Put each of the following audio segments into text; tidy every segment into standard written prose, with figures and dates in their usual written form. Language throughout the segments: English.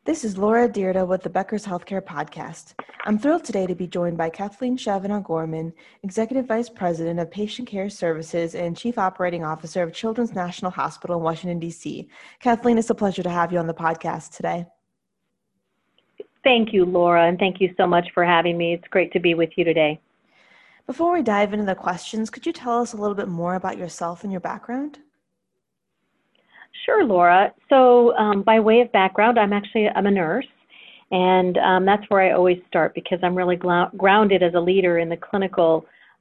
This is Laura Dyrda with the Becker's Healthcare Podcast. I'm thrilled today to be joined by Kathleen Chavan-O'Gorman, Executive Vice President of Patient Care Services and Chief Operating Officer of Children's National Hospital in Washington, D.C. Kathleen, it's a pleasure to have you on the podcast today. Thank you, Laura, and thank you so much for having me. It's great to be with you today. Before we dive into the questions, could you tell us a little bit more about yourself and your background? Sure, Laura. So by way of background, I'm a nurse, and that's where I always start because I'm really grounded as a leader in the clinical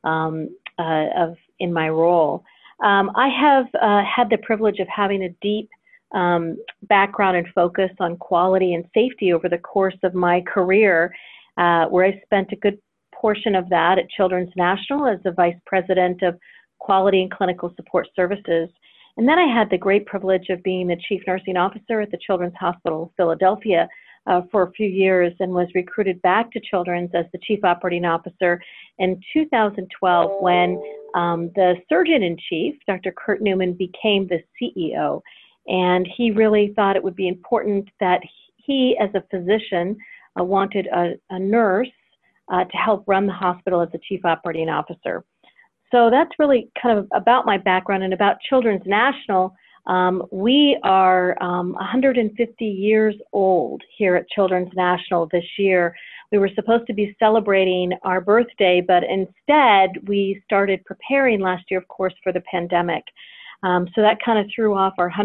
in my role. I have had the privilege of having a deep background and focus on quality and safety over the course of my career, where I spent a good portion of that at Children's National as the Vice President of Quality and Clinical Support Services. And then I had the great privilege of being the Chief Nursing Officer at the Children's Hospital of Philadelphia for a few years, and was recruited back to Children's as the Chief Operating Officer in 2012 when the Surgeon-in-Chief, Dr. Kurt Newman, became the CEO. And he really thought it would be important that he, as a physician, wanted a nurse to help run the hospital as the Chief Operating Officer. So that's really kind of about my background and about Children's National. We are 150 years old here at Children's National this year. We were supposed to be celebrating our birthday, but instead we started preparing last year, of course, for the pandemic. So that kind of threw off our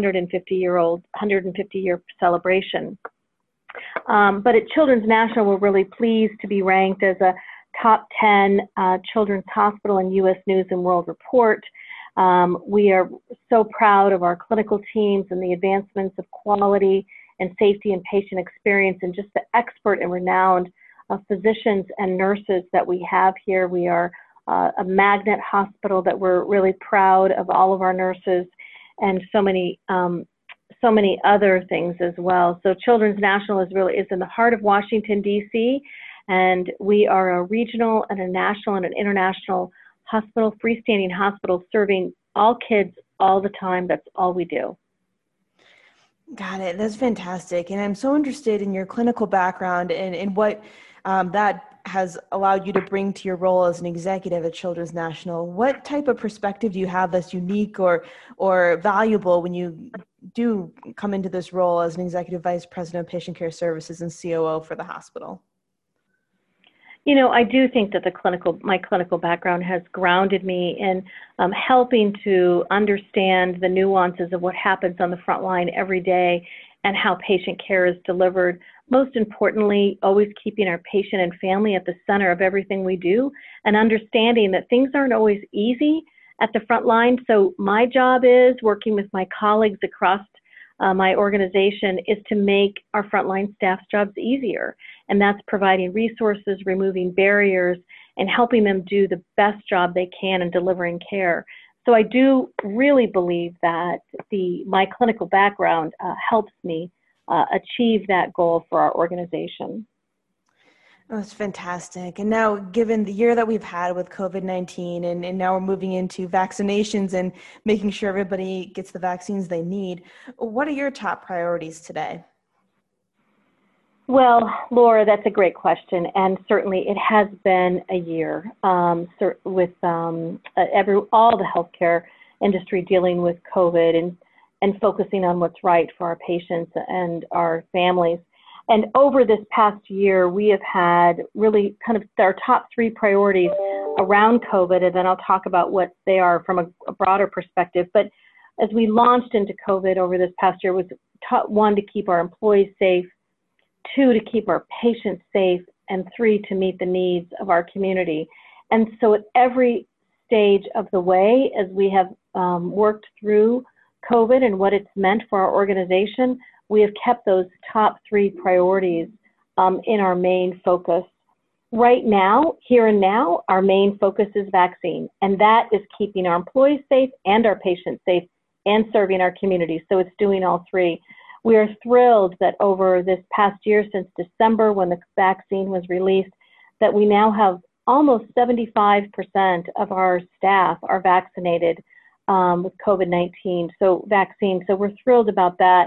150-year celebration. But at Children's National, we're really pleased to be ranked as a top 10 children's hospital in U.S. News and World Report. We are so proud of our clinical teams and the advancements of quality and safety and patient experience, and just the expert and renowned physicians and nurses that we have here. We are a magnet hospital that we're really proud of all of our nurses, and so many other things as well. So Children's National is in the heart of Washington, D.C., and we are a regional and a national and an international hospital, freestanding hospital, serving all kids all the time. That's all we do. Got it. That's fantastic. And I'm so interested in your clinical background and what that has allowed you to bring to your role as an executive at Children's National. What type of perspective do you have that's unique or valuable when you do come into this role as an Executive Vice President of Patient Care Services and COO for the hospital? You know, I do think that my clinical background has grounded me in helping to understand the nuances of what happens on the front line every day and how patient care is delivered. Most importantly, always keeping our patient and family at the center of everything we do, and understanding that things aren't always easy at the front line. So my job is working with my colleagues across my organization is to make our frontline staff's jobs easier. And that's providing resources, removing barriers, and helping them do the best job they can in delivering care. So I do really believe that my clinical background helps me achieve that goal for our organization. Oh, that's fantastic. And now, given the year that we've had with COVID-19, and now we're moving into vaccinations and making sure everybody gets the vaccines they need, what are your top priorities today? Well, Laura, that's a great question. And certainly it has been a year with all the healthcare industry dealing with COVID and focusing on what's right for our patients and our families. And over this past year, we have had really kind of our top three priorities around COVID, and then I'll talk about what they are from a broader perspective. But as we launched into COVID over this past year, was one, to keep our employees safe, two, to keep our patients safe, and three, to meet the needs of our community. And so at every stage of the way, as we have worked through COVID and what it's meant for our organization, we have kept those top three priorities in our main focus. Right now, here and now, our main focus is vaccine, and that is keeping our employees safe and our patients safe and serving our communities. So it's doing all three. We are thrilled that over this past year, since December when the vaccine was released, that we now have almost 75% of our staff are vaccinated with COVID-19, so vaccine. So we're thrilled about that.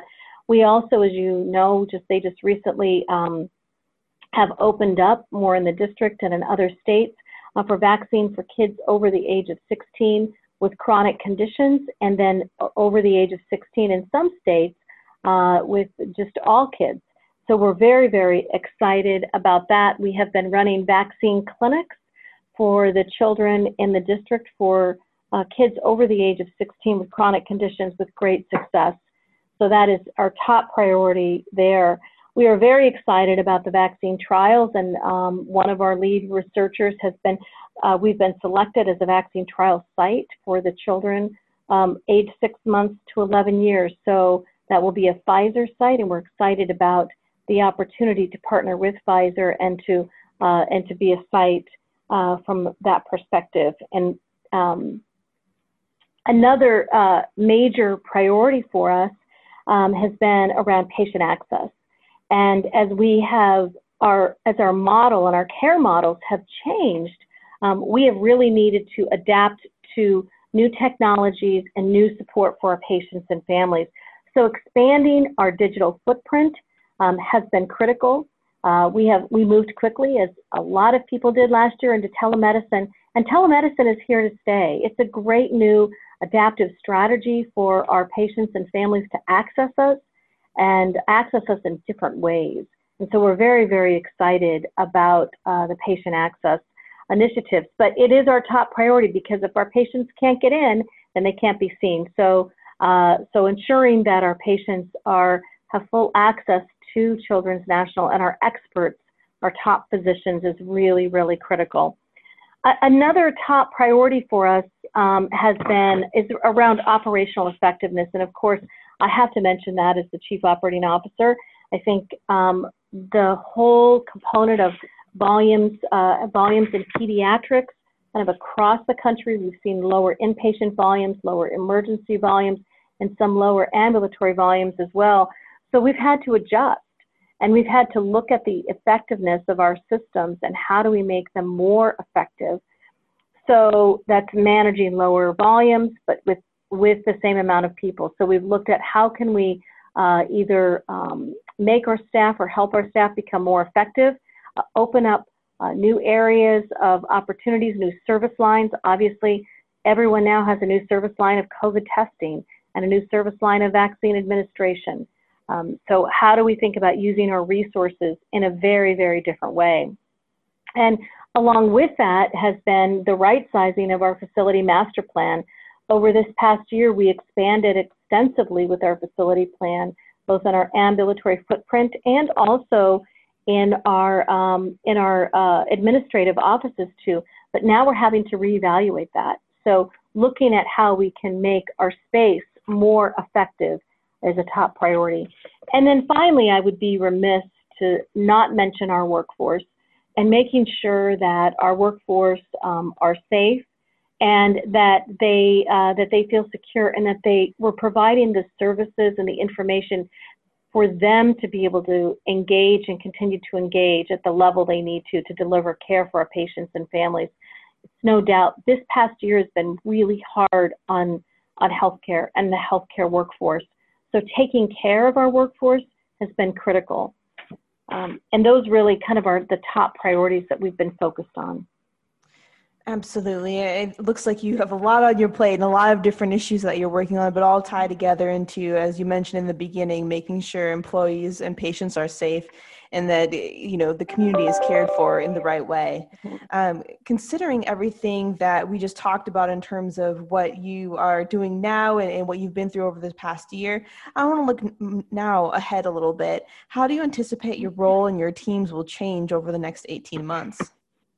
We also, as you know, they just recently have opened up more in the district and in other states for vaccine for kids over the age of 16 with chronic conditions, and then over the age of 16 in some states with just all kids. So we're very, very excited about that. We have been running vaccine clinics for the children in the district for kids over the age of 16 with chronic conditions with great success. So that is our top priority there. We are very excited about the vaccine trials, and one of our lead researchers has been, we've been selected as a vaccine trial site for the children age 6 months to 11 years. So that will be a Pfizer site, and we're excited about the opportunity to partner with Pfizer and to be a site from that perspective. And another major priority for us has been around patient access. And as we have as our model and our care models have changed, we have really needed to adapt to new technologies and new support for our patients and families. So expanding our digital footprint has been critical. We moved quickly, as a lot of people did last year, into telemedicine, and telemedicine is here to stay. It's a great new adaptive strategy for our patients and families to access us in different ways. And so we're very, very excited about the patient access initiatives. But it is our top priority, because if our patients can't get in, then they can't be seen. So ensuring that our patients have full access to Children's National and our experts, our top physicians, is really, really critical. Another top priority for us is around operational effectiveness. And of course, I have to mention that as the Chief Operating Officer. I think the whole component of volumes in pediatrics, kind of across the country, we've seen lower inpatient volumes, lower emergency volumes, and some lower ambulatory volumes as well. So we've had to adjust, and we've had to look at the effectiveness of our systems and how do we make them more effective. So that's managing lower volumes, but with the same amount of people. So we've looked at how can we either make our staff or help our staff become more effective, open up new areas of opportunities, new service lines. Obviously, everyone now has a new service line of COVID testing and a new service line of vaccine administration. So how do we think about using our resources in a very, very different way? And along with that has been the right sizing of our facility master plan. Over this past year, we expanded extensively with our facility plan, both in our ambulatory footprint and also in our administrative offices too. But now we're having to reevaluate that. So looking at how we can make our space more effective is a top priority. And then finally, I would be remiss to not mention our workforce and making sure that our workforce are safe, and that they feel secure, and that we're providing the services and the information for them to be able to engage and continue to engage at the level they need to deliver care for our patients and families. It's no doubt this past year has been really hard on healthcare and the healthcare workforce. So taking care of our workforce has been critical. And those really kind of are the top priorities that we've been focused on. Absolutely. It looks like you have a lot on your plate and a lot of different issues that you're working on, but all tie together into, as you mentioned in the beginning, making sure employees and patients are safe and that, you know, the community is cared for in the right way. Considering everything that we just talked about in terms of what you are doing now and what you've been through over this past year, I want to look now ahead a little bit. How do you anticipate your role and your teams will change over the next 18 months?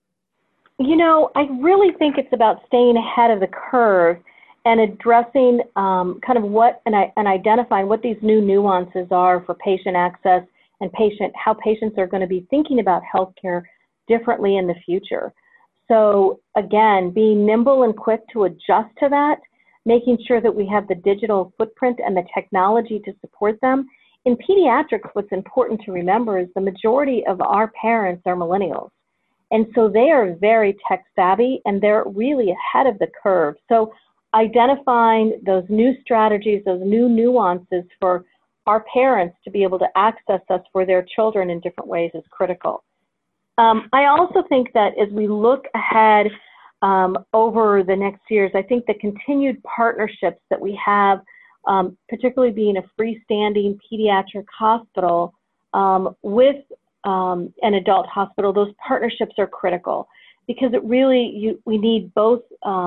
You know, I really think it's about staying ahead of the curve and addressing kind of and identifying what these new nuances are for patient access and how patients are going to be thinking about healthcare differently in the future. So again, being nimble and quick to adjust to that, making sure that we have the digital footprint and the technology to support them. In pediatrics, what's important to remember is the majority of our parents are millennials. And so they are very tech savvy and they're really ahead of the curve. So identifying those new strategies, those new nuances for our parents to be able to access us for their children in different ways is critical. I also think that as we look ahead over the next years, I think the continued partnerships that we have, particularly being a freestanding pediatric hospital with an adult hospital, those partnerships are critical because it really, we need both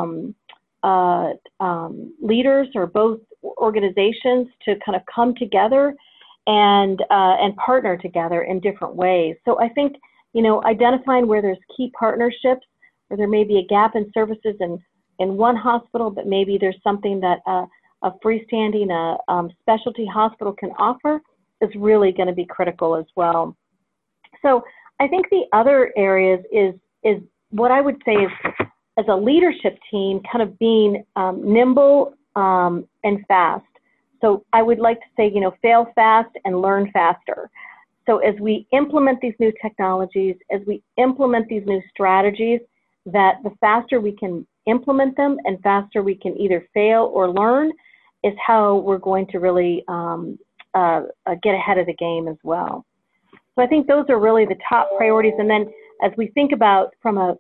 leaders or both organizations to kind of come together and partner together in different ways. So I think, you know, identifying where there's key partnerships, where there may be a gap in services in one hospital, but maybe there's something that a freestanding specialty hospital can offer, is really going to be critical as well. So I think the other areas is what I would say is, as a leadership team, kind of being nimble and fast. So I would like to say, you know, fail fast and learn faster. So as we implement these new technologies, as we implement these new strategies, that the faster we can implement them and faster we can either fail or learn is how we're going to really get ahead of the game as well. So I think those are really the top priorities. And then as we think about from a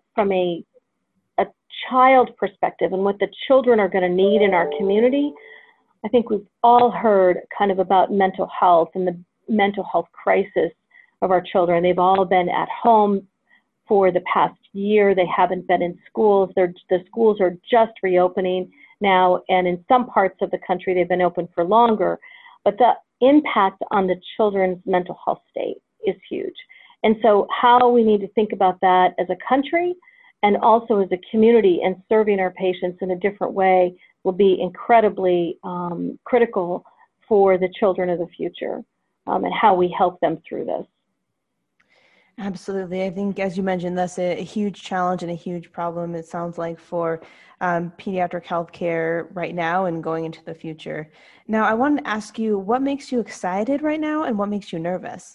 child perspective and what the children are going to need in our community, I think we've all heard kind of about mental health and the mental health crisis of our children. They've all been at home for the past year. They haven't been in schools. The schools are just reopening now, and in some parts of the country they've been open for longer. But the impact on the children's mental health state is huge. And so how we need to think about that as a country and also as a community and serving our patients in a different way will be incredibly critical for the children of the future and how we help them through this. Absolutely. I think, as you mentioned, that's a huge challenge and a huge problem, it sounds like, for pediatric healthcare right now and going into the future. Now, I wanted to ask you, what makes you excited right now and what makes you nervous?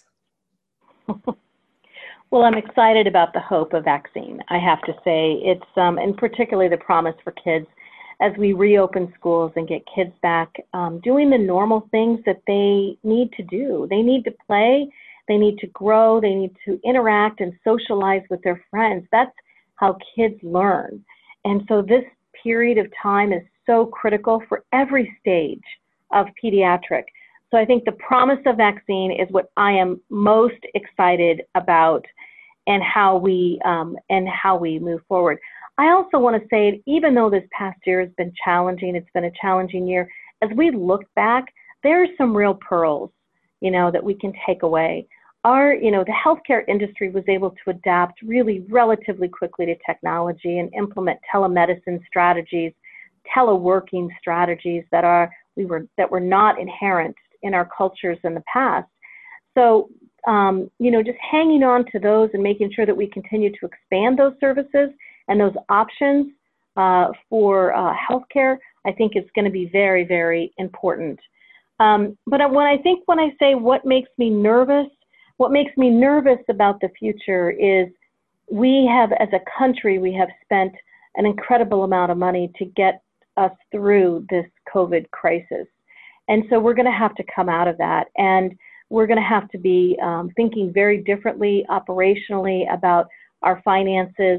Well, I'm excited about the hope of vaccine. I have to say, it's and particularly the promise for kids as we reopen schools and get kids back doing the normal things that they need to do. They need to play, they need to grow, they need to interact and socialize with their friends. That's how kids learn. And so this period of time is so critical for every stage of pediatric. So I think the promise of vaccine is what I am most excited about and how we move forward. I also want to say, even though this past year has been challenging, it's been a challenging year, as we look back, there are some real pearls, you know, that we can take away. The healthcare industry was able to adapt really relatively quickly to technology and implement telemedicine strategies, teleworking strategies that were not inherent in our cultures in the past. So, just hanging on to those and making sure that we continue to expand those services and those options for healthcare, I think is going to be very, very important. But when I say what makes me nervous about the future is we have, as a country, we have spent an incredible amount of money to get us through this COVID crisis. And so we're going to have to come out of that. And we're going to have to be thinking very differently operationally about our finances.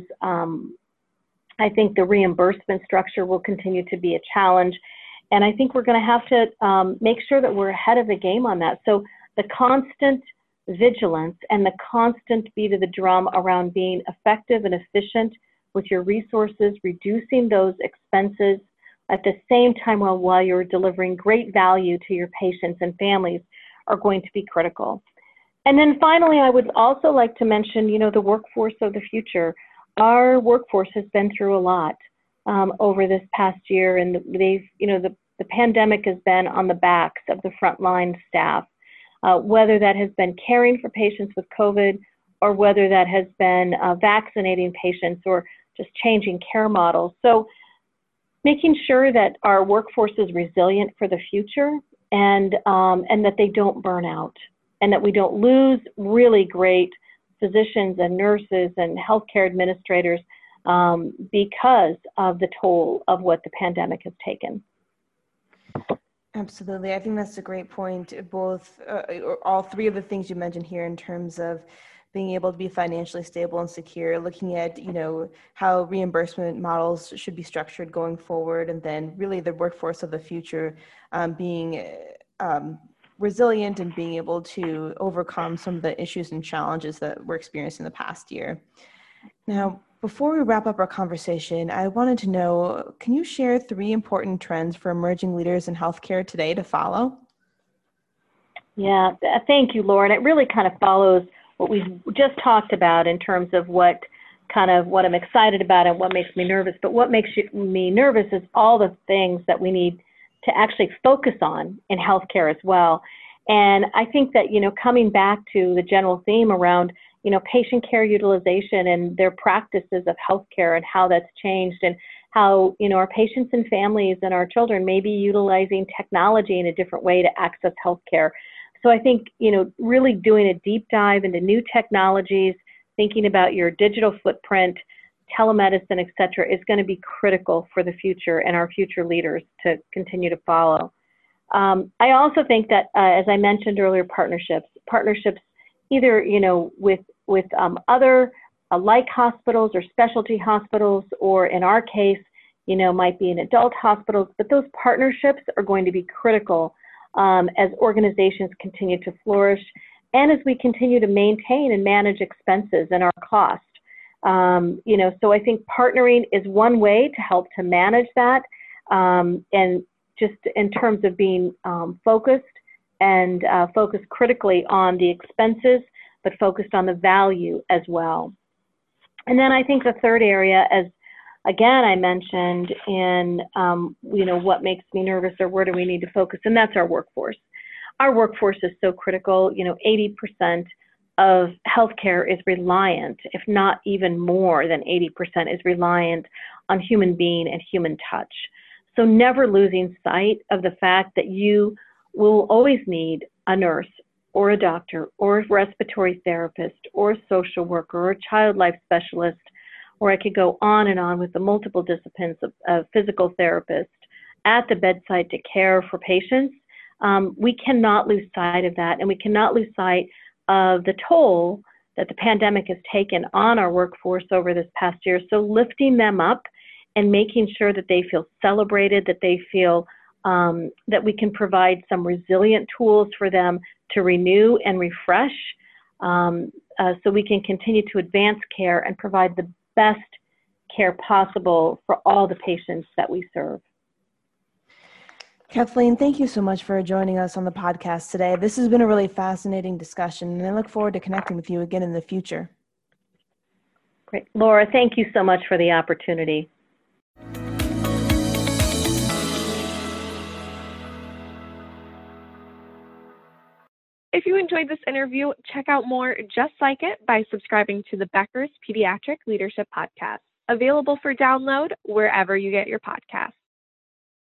I think the reimbursement structure will continue to be a challenge. And I think we're going to have to make sure that we're ahead of the game on that. So the constant vigilance and the constant beat of the drum around being effective and efficient with your resources, reducing those expenses at the same time while you're delivering great value to your patients and families are going to be critical. And then finally, I would also like to mention, the workforce of the future. Our workforce has been through a lot over this past year, and the pandemic has been on the backs of the frontline staff, whether that has been caring for patients with COVID or whether that has been vaccinating patients or just changing care models. So making sure that our workforce is resilient for the future and that they don't burn out and that we don't lose really great physicians and nurses and healthcare administrators because of the toll of what the pandemic has taken. Absolutely. I think that's a great point. Both, or all three of the things you mentioned here in terms of being able to be financially stable and secure, looking at, how reimbursement models should be structured going forward, and then really the workforce of the future being resilient and being able to overcome some of the issues and challenges that we're experiencing the past year. Now, before we wrap up our conversation, I wanted to know, can you share 3 important trends for emerging leaders in healthcare today to follow? Yeah, thank you, Laura. And it really kind of follows what we just talked about in terms of what I'm excited about and what makes me nervous. But what makes me nervous is all the things that we need to actually focus on in healthcare as well. And I think that, coming back to the general theme around, patient care utilization and their practices of healthcare and how that's changed, and how, our patients and families and our children may be utilizing technology in a different way to access healthcare. So I think, really doing a deep dive into new technologies, thinking about your digital footprint, telemedicine, et cetera, is going to be critical for the future and our future leaders to continue to follow. I also think that, as I mentioned earlier, partnerships either, with other like hospitals or specialty hospitals, or in our case, might be in adult hospitals, but those partnerships are going to be critical as organizations continue to flourish, and as we continue to maintain and manage expenses and our cost. So I think partnering is one way to help to manage that, and just in terms of being focused and focused critically on the expenses, but focused on the value as well. And then I think the third area, as again I mentioned in what makes me nervous, or where do we need to focus, and that's our workforce. Our workforce is so critical. 80% of healthcare is reliant, if not even more than 80%, is reliant on human being and human touch. So never losing sight of the fact that you will always need a nurse or a doctor or a respiratory therapist or a social worker or a child life specialist, or I could go on and on with the multiple disciplines of physical therapists at the bedside to care for patients. We cannot lose sight of that, and we cannot lose sight of the toll that the pandemic has taken on our workforce over this past year. So lifting them up and making sure that they feel celebrated, that they feel that we can provide some resilient tools for them to renew and refresh, so we can continue to advance care and provide the best care possible for all the patients that we serve. Kathleen, thank you so much for joining us on the podcast today. This has been a really fascinating discussion, and I look forward to connecting with you again in the future. Great. Laura, thank you so much for the opportunity. If you enjoyed this interview, check out more just like it by subscribing to the Becker's Pediatric Leadership Podcast, available for download wherever you get your podcasts.